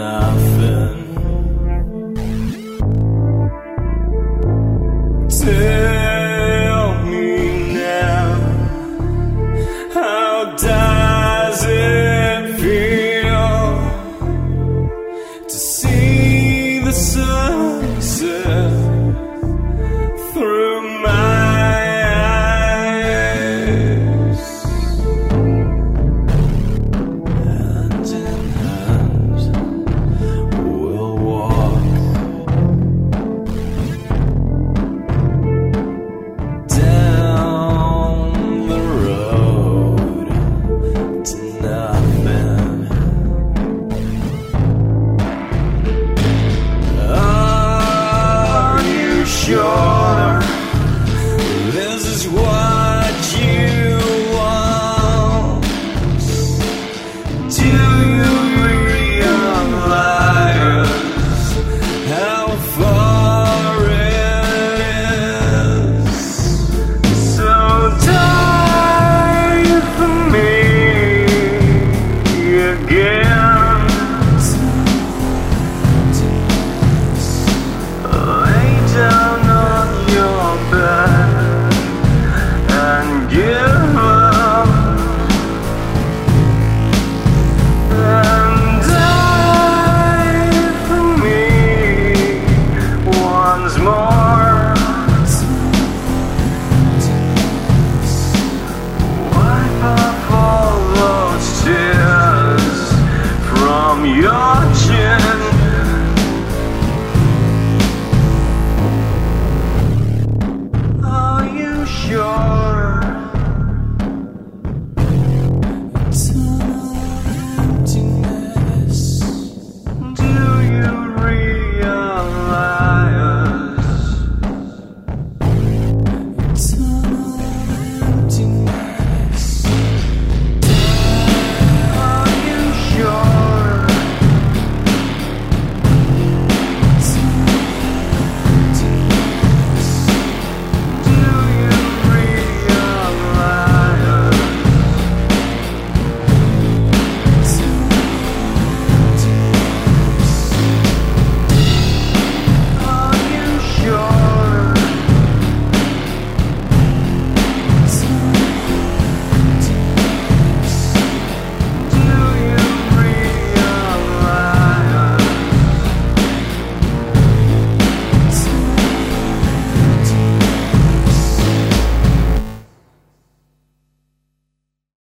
nothing. Tell me now, how does it feel to see the sunset through my eyes? Hand in hand we'll walk down the road to nothing. Are you sure this is what you want? Do you realize how far it is? So die for me again. Lay down on your bed and give up, and die for me once more. Wipe off all those tears from your chin. Are you sure